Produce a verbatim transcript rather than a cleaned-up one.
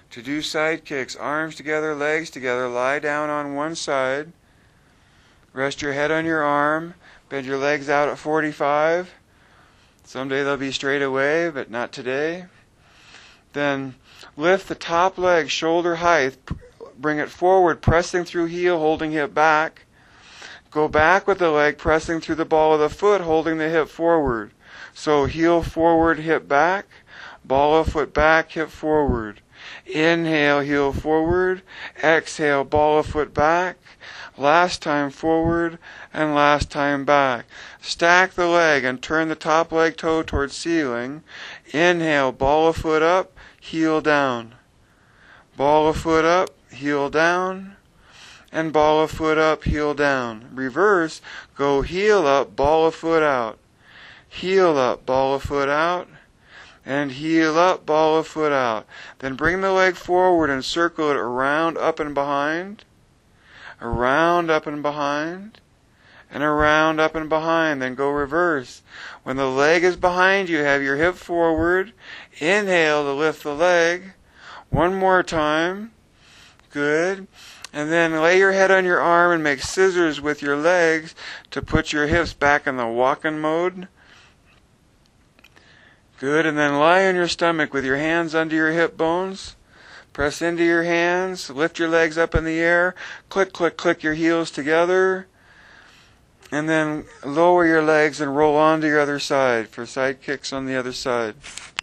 To do side kicks, arms together, legs together, lie down on one side. Rest your head on your arm. Bend your legs out at forty-five. Someday they'll be straight away, but not today. Then lift the top leg shoulder height. Bring it forward, pressing through heel, holding hip back. Go back with the leg, pressing through the ball of the foot, holding the hip forward. So heel forward, hip back. Ball of foot back, hip forward. Inhale, heel forward. Exhale, ball of foot back. Last time forward and last time back. Stack the leg and turn the top leg toe towards ceiling. Inhale, ball of foot up, heel down. Ball of foot up, heel down. And ball of foot up, heel down. Reverse, go heel up, ball of foot out. Heel up, ball of foot out. And heel up, ball of foot out. Then bring the leg forward and circle it around, up and behind. Around, up and behind. And around, up and behind. Then go reverse. When the leg is behind you, have your hip forward. Inhale to lift the leg. One more time. Good. And then lay your head on your arm and make scissors with your legs to put your hips back in the walking mode. Good. And then lie on your stomach with your hands under your hip bones. Press into your hands. Lift your legs up in the air. Click, click, click your heels together. And then lower your legs and roll on to your other side for side kicks on the other side.